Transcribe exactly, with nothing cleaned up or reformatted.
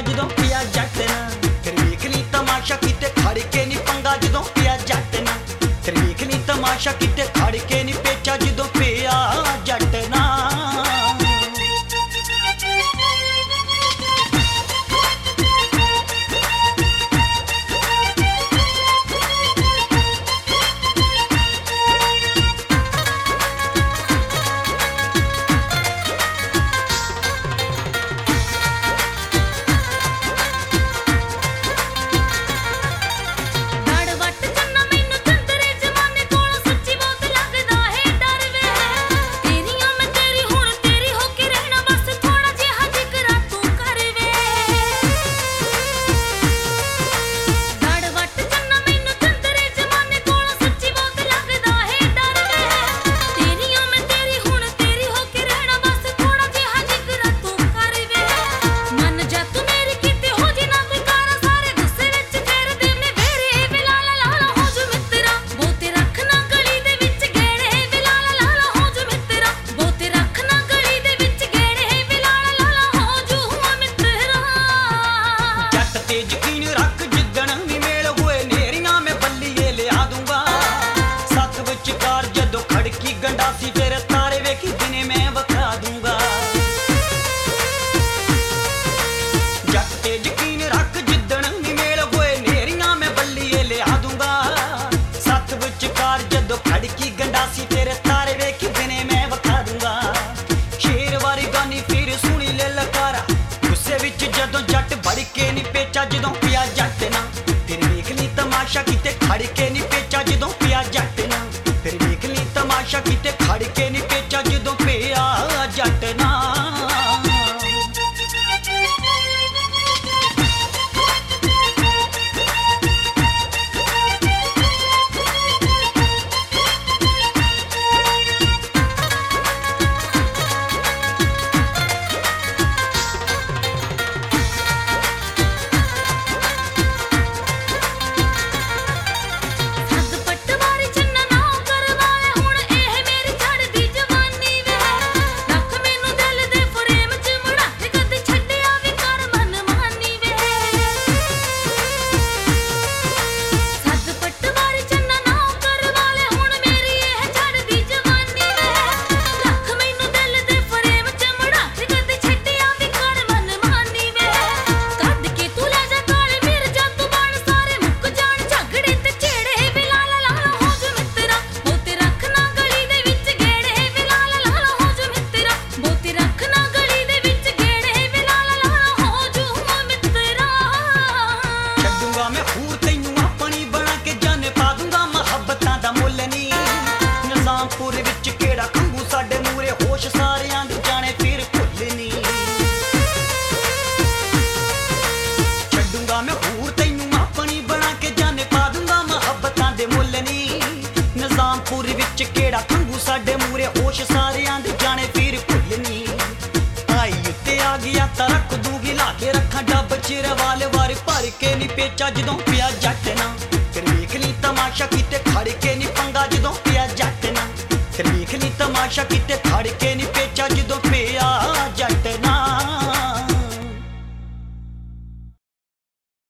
ਜਦੋਂ ਪਿਆ ਜੱਟ ਨਾ। ਫਿਰ ਵੇਖ ਲਈ ਤਮਾਸ਼ਾ ਕਿਤੇ ਖੜ ਕੇ ਨੀ ਪੰਗਾ ਜਦੋਂ ਪਿਆ ਜੱਟ ਨਾ। ਫਿਰ ਵੇਖ ਲਈ ਤਮਾਸ਼ਾ ਕਿਤੇ ਖੜ ਕੇ ਨੀ ਪੇਚਾ ਜਦੋਂ ਪਿਆ ਜੱਟ ਨਾ। ਗੰਡਾਸੀ ਫਿਰ ਤਾਰੇ ਵੇਖੀ ਦਿਨੇ ਮੈਂ ਵਖਾ ਦੂੰਗਾ। ਜੱਟ ਤੇ ਯਕੀਨ ਰੱਖ ਜਿੱਦਣ ਵੀ ਮੇਲ ਹੋਏ ਨੇਰੀਆਂ ਮੈਂ ਬੱਲੀਏ ਲਿਆ ਦੂੰਗਾ। ਸੱਤ ਵਿਚਕਾਰ ਜਦੋਂ ਖੜਕੀ ਗੰਡਾਸੀ ਫਿਰ ਤਾਰੇ ਵੇਖੀ ਦਿਨੇ ਮੈਂ ਵਖਾ ਦੂੰਗਾ। ਸ਼ੇਰ ਵਾਰੀ ਗਾਨੀ ਫਿਰ ਸੁਣੀ ਲੈ ਲਕਾਰਾ ਗੁੱਸੇ ਵਿੱਚ ਜਦੋਂ ਜੱਟ ਵੜ ਕੇ ਨੀ ਪੇਚਾ ਜਦੋਂ ਪਿਆ ਜੱਟ ਨਾ। ਫਿਰ ਵੇਖ ਲਈ ਤਮਾਸ਼ਾ ਕਿਤੇ ਖੜ ਕੇ ਨੀ ਪੇਚਾ ਜਦੋਂ ਪਿਆ ਜੱਟ ਨਾ। ਫਿਰ ਵੇਖ ਲਈ ਤਮਾਸ਼ਾ ਕਿਤੇ ਖੜ ਕੇ ਨੀ ਪੇਚਾ ਜਦੋਂ ਪਿਆ ਜੱਟ ਨਾ। ਨਿਜ਼ਾਮਪੁਰ ਵਿੱਚ ਕਿਹੜਾ ਖੰਗੂ ਸਾਡੇ ਮੂਰੇ ਹੋਸ਼ ਸਾਰਿਆਂ ਦੇ ਜਾਣੇ ਫਿਰ ਭੁੱਲ ਨੀ। ਛੱਡੂੰਗਾ ਮੈਂ ਹੂਰ ਤੈਨੂੰ ਆਪਣੀ ਬਣਾ ਕੇ ਜਾਨੇ ਪਾ ਦੂੰਗਾ ਮੁਹੱਬਤਾਂ ਦੇ ਮੁੱਲ ਨੀ। ਨਿਜ਼ਾਮਪੁਰ ਵਿੱਚ ਕਿਹੜਾ ਖੰਗੂ ਸਾਡੇ ਮੂਰੇ ਹੋਸ਼ ਸਾਰਿਆਂ ਦੇ ਜਾਣੇ ਫਿਰ ਭੁੱਲ ਨੀ। ਆਈ ਉੱਤੇ ਆ ਗਿਆ ਤਾਂ ਰੱਖ ਦੂੰਗੀ ਲਾ ਕੇ ਰੱਖਾਂ ਡੱਬ ਚ ਰਵਾਲ ਵਾਰ ਭਰ ਕੇ ਨੀ ਪੇਚਾ ਜਦੋਂ ਪਿਆ ਜੱਟ ਨਾ। ਫਿਰ ਵੇਖ ਲਈ ਤਮਾਸ਼ਾ ਕਿਤੇ ਖੜ ਕੇ ਨੀ ਪੰਗਾ ਜਦੋਂ ਪਿਆ ਜੱਟ ਨਾ। ਫਿਰ ਵੇਖ ਲਈ ਤਮਾਸ਼ਾ ਕਿਤੇ ਖੜ ਕੇ ਨੀ